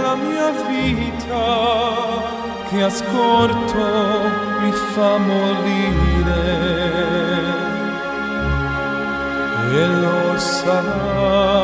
la mia vita che a scorto mi fa morire, e lo sa.